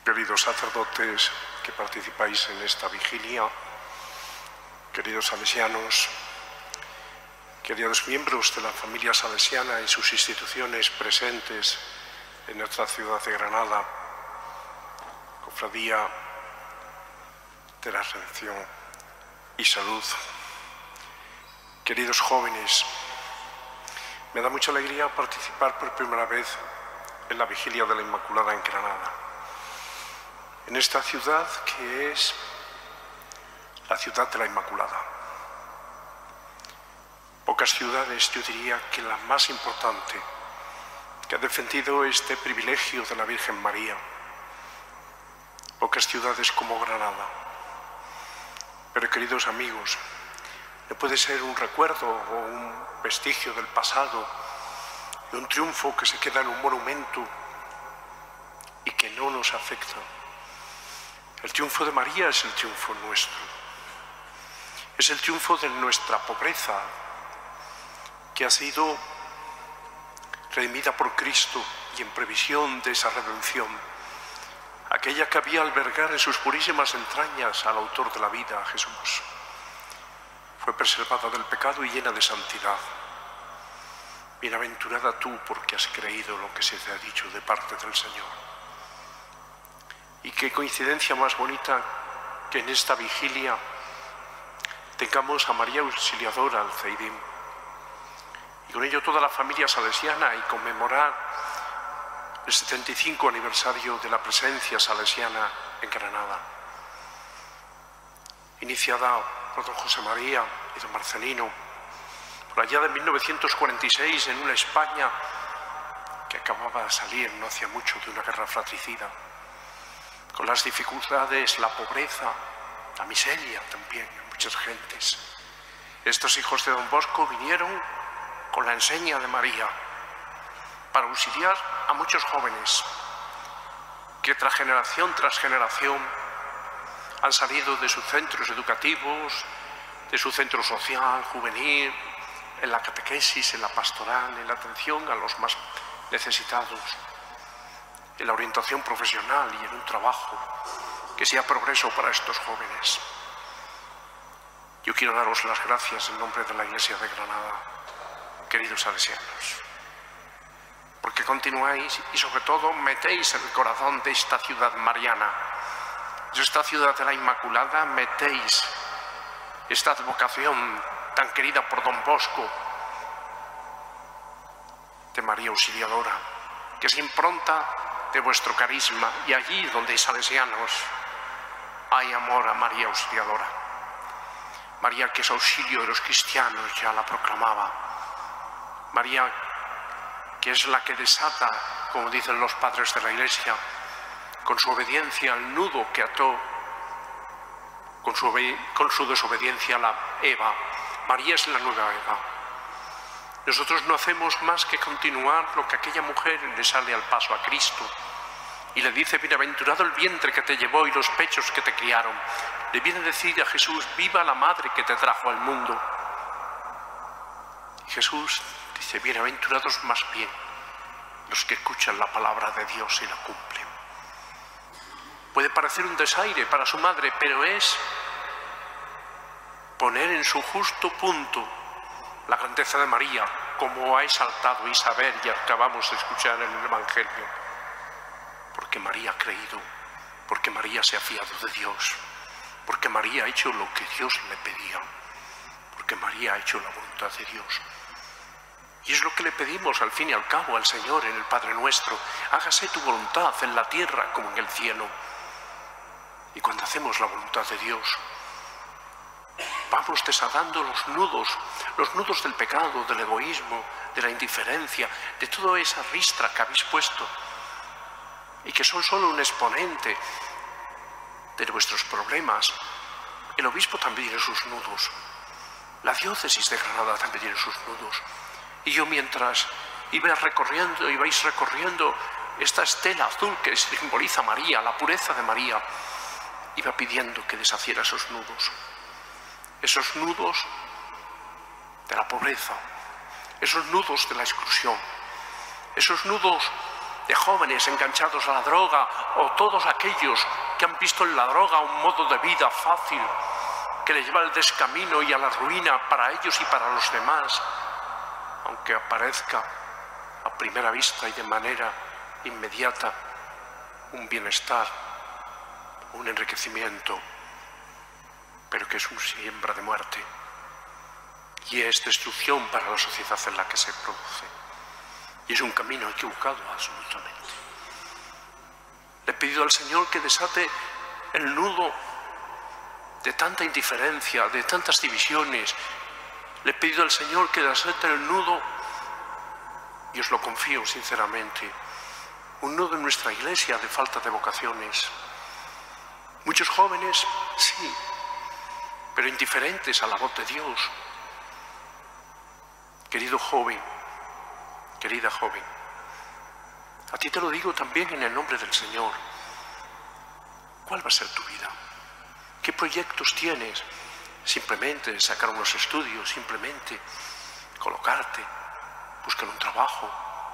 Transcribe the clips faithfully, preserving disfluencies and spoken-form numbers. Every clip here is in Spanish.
queridos sacerdotes que participáis en esta vigilia, queridos salesianos, queridos miembros de la familia salesiana y sus instituciones presentes en nuestra ciudad de Granada, Cofradía de la Redención y Salud, queridos jóvenes, me da mucha alegría participar por primera vez en la vigilia de la Inmaculada en Granada, en esta ciudad que es la ciudad de la Inmaculada. Pocas ciudades, yo diría que la más importante, que ha defendido este privilegio de la Virgen María. Pocas ciudades como Granada. Pero, queridos amigos, no puede ser un recuerdo o un vestigio del pasado, de un triunfo que se queda en un monumento y que no nos afecta. El triunfo de María es el triunfo nuestro. Es el triunfo de nuestra pobreza, que ha sido redimida por Cristo y en previsión de esa redención, aquella que había albergar en sus purísimas entrañas al autor de la vida, a Jesús. Fue preservada del pecado y llena de santidad. Bienaventurada tú porque has creído lo que se te ha dicho de parte del Señor. Y qué coincidencia más bonita que en esta vigilia tengamos a María Auxiliadora al Ceidim y con ello toda la familia salesiana, y conmemorar el setenta y cinco aniversario de la presencia salesiana en Granada, iniciada por don José María y don Marcelino por allá de mil novecientos cuarenta y seis, en una España que acababa de salir no hacía mucho de una guerra fratricida, con las dificultades, la pobreza, la miseria también en muchas gentes. Estos hijos de don Bosco vinieron con la enseña de María para auxiliar a muchos jóvenes que tras generación tras generación han salido de sus centros educativos, de su centro social, juvenil, en la catequesis, en la pastoral, en la atención a los más necesitados, en la orientación profesional y en un trabajo que sea progreso para estos jóvenes. Yo quiero daros las gracias en nombre de la Iglesia de Granada, queridos salesianos, porque continuáis y sobre todo metéis en el corazón de esta ciudad mariana, de esta ciudad de la Inmaculada, metéis esta advocación tan querida por don Bosco de María Auxiliadora, que es impronta de vuestro carisma, y allí donde hay salesianos hay amor a María Auxiliadora. María, que es auxilio de los cristianos, ya la proclamaba. María, que es la que desata, como dicen los padres de la Iglesia, con su obediencia al nudo que ató, con su, con su desobediencia a la Eva. María es la nueva Eva. Nosotros no hacemos más que continuar lo que aquella mujer le sale al paso a Cristo y le dice: bienaventurado el vientre que te llevó y los pechos que te criaron. Le viene a decir a Jesús: viva la madre que te trajo al mundo. Y Jesús dice: bienaventurados más bien los que escuchan la palabra de Dios y la cumplen. Puede parecer un desaire para su madre, pero es poner en su justo punto la grandeza de María, como ha exaltado Isabel y acabamos de escuchar en el Evangelio. Porque María ha creído, porque María se ha fiado de Dios, porque María ha hecho lo que Dios le pedía, porque María ha hecho la voluntad de Dios. Y es lo que le pedimos al fin y al cabo al Señor en el Padre Nuestro: hágase tu voluntad en la tierra como en el cielo. Y cuando hacemos la voluntad de Dios, vamos desatando los nudos, los nudos del pecado, del egoísmo, de la indiferencia, de toda esa ristra que habéis puesto y que son solo un exponente de vuestros problemas. El obispo también tiene sus nudos, la diócesis de Granada también tiene sus nudos. Y yo, mientras iba recorriendo, ibais recorriendo esta estela azul que simboliza María, la pureza de María, iba pidiendo que deshaciera esos nudos. Esos nudos de la pobreza, esos nudos de la exclusión, esos nudos de jóvenes enganchados a la droga, o todos aquellos que han visto en la droga un modo de vida fácil que les lleva al descamino y a la ruina para ellos y para los demás, aunque aparezca a primera vista y de manera inmediata un bienestar, un enriquecimiento, pero que es un siembra de muerte y es destrucción para la sociedad en la que se produce. Y es un camino equivocado absolutamente. Le he pedido al Señor que desate el nudo de tanta indiferencia, de tantas divisiones. Le he pedido al Señor que desate el nudo, y os lo confío sinceramente, un nudo en nuestra iglesia de falta de vocaciones. Muchos jóvenes, sí, pero indiferentes a la voz de Dios. Querido joven, querida joven, a ti te lo digo también en el nombre del Señor. ¿Cuál va a ser tu vida? ¿Qué proyectos tienes? Simplemente sacar unos estudios, simplemente colocarte, buscar un trabajo.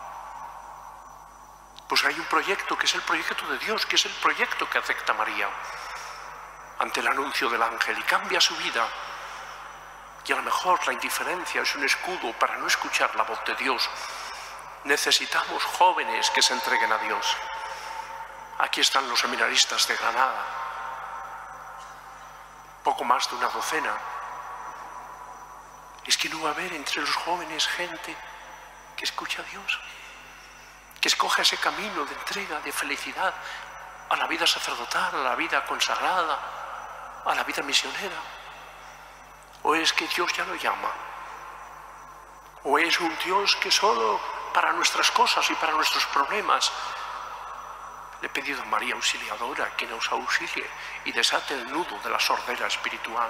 Pues hay un proyecto que es el proyecto de Dios, que es el proyecto que acepta María ante el anuncio del ángel y cambia su vida. Y a lo mejor la indiferencia es un escudo para no escuchar la voz de Dios. Necesitamos jóvenes que se entreguen a Dios. Aquí están los seminaristas de Granada, poco más de una docena. Es que no va a haber entre los jóvenes gente que escuche a Dios, que escoja ese camino de entrega, de felicidad a la vida sacerdotal, a la vida consagrada, a la vida misionera. ¿O es que Dios ya lo llama? ¿O es un Dios que solo para nuestras cosas y para nuestros problemas? Le he pedido a María Auxiliadora que nos auxilie y desate el nudo de la sordera espiritual.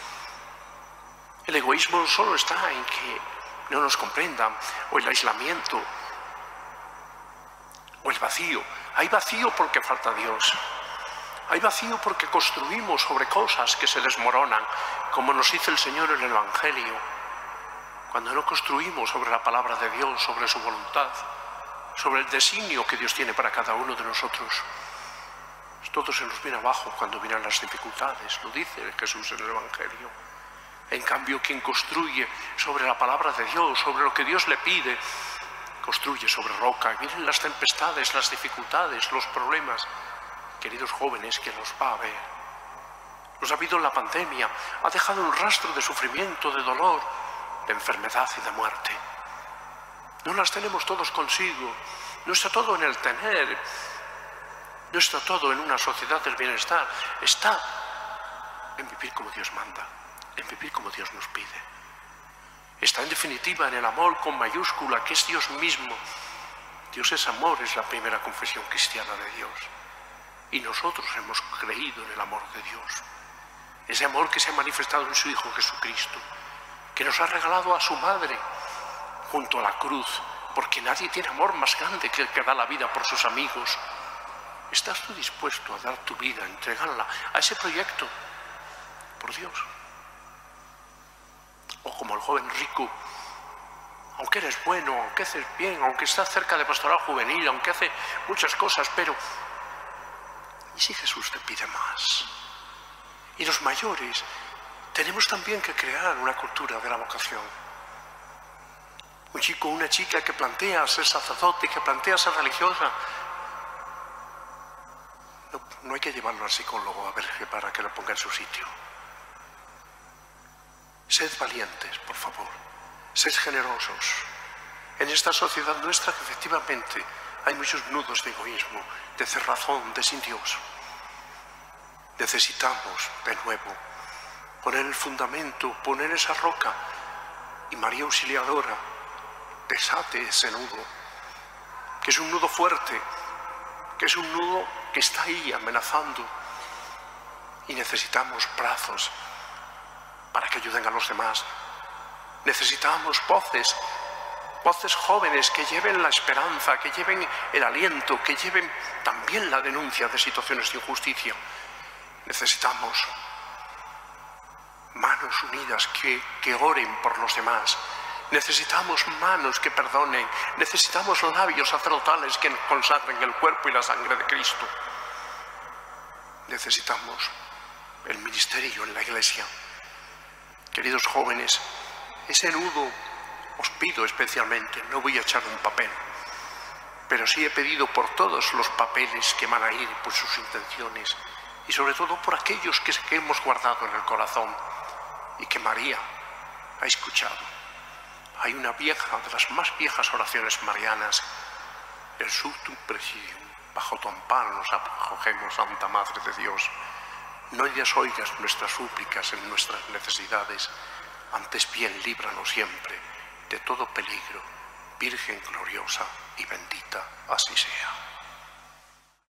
El egoísmo solo está en que no nos comprendan, o el aislamiento, o el vacío. Hay vacío porque falta Dios. Hay vacío porque construimos sobre cosas que se desmoronan, como nos dice el Señor en el Evangelio, cuando no construimos sobre la palabra de Dios, sobre su voluntad, sobre el designio que Dios tiene para cada uno de nosotros. Todo se nos viene abajo cuando vienen las dificultades, lo dice Jesús en el Evangelio. En cambio, quien construye sobre la palabra de Dios, sobre lo que Dios le pide, construye sobre roca. Y vienen las tempestades, las dificultades, los problemas. Queridos jóvenes, que los va a ver. Los ha habido en la pandemia, ha dejado un rastro de sufrimiento, de dolor, de enfermedad y de muerte. No las tenemos todos consigo, no está todo en el tener, no está todo en una sociedad del bienestar, está en vivir como Dios manda, en vivir como Dios nos pide. Está en definitiva en el amor con mayúscula, que es Dios mismo. Dios es amor, es la primera confesión cristiana de Dios. Y nosotros hemos creído en el amor de Dios. Ese amor que se ha manifestado en su Hijo Jesucristo, que nos ha regalado a su madre junto a la cruz, porque nadie tiene amor más grande que el que da la vida por sus amigos. ¿Estás tú dispuesto a dar tu vida, a entregarla a ese proyecto por Dios? O como el joven rico, aunque eres bueno, aunque haces bien, aunque estás cerca de pastoral juvenil, aunque hace muchas cosas, pero ¿y si Jesús te pide más? Y los mayores tenemos también que crear una cultura de la vocación. Un chico o una chica que plantea ser sacerdote, que plantea ser religiosa, no, no hay que llevarlo al psicólogo a ver para que lo ponga en su sitio. Sed valientes, por favor. Sed generosos. En esta sociedad nuestra que efectivamente hay muchos nudos de egoísmo, de cerrazón, de sin Dios. Necesitamos, de nuevo, poner el fundamento, poner esa roca, y María Auxiliadora desate ese nudo, que es un nudo fuerte, que es un nudo que está ahí amenazando, y necesitamos brazos para que ayuden a los demás. Necesitamos voces, voces jóvenes que lleven la esperanza, que lleven el aliento, que lleven también la denuncia de situaciones de injusticia. Necesitamos manos unidas que, que oren por los demás, Necesitamos manos que perdonen, necesitamos labios sacerdotales que consagren el cuerpo y la sangre de Cristo. Necesitamos el ministerio en la Iglesia. Queridos jóvenes, ese nudo os pido especialmente, no voy a echar un papel, pero sí he pedido por todos los papeles que van a ir, por sus intenciones, y sobre todo por aquellos que, que hemos guardado en el corazón y que María ha escuchado. Hay una vieja, de las más viejas oraciones marianas, el Sutum Presidium, bajo tu amparo nos acogemos, Santa Madre de Dios. No ellas oigas nuestras súplicas en nuestras necesidades, antes bien líbranos siempre de todo peligro, Virgen gloriosa y bendita, así sea.